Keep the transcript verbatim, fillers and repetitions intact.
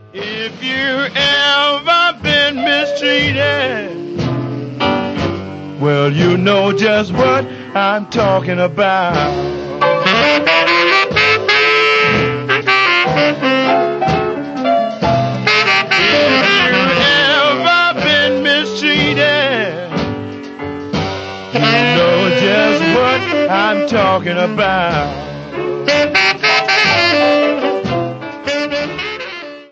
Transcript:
If you ever been mistreated, well, you know just what I'm talking about. If you ever been mistreated, you know just what I'm talking about.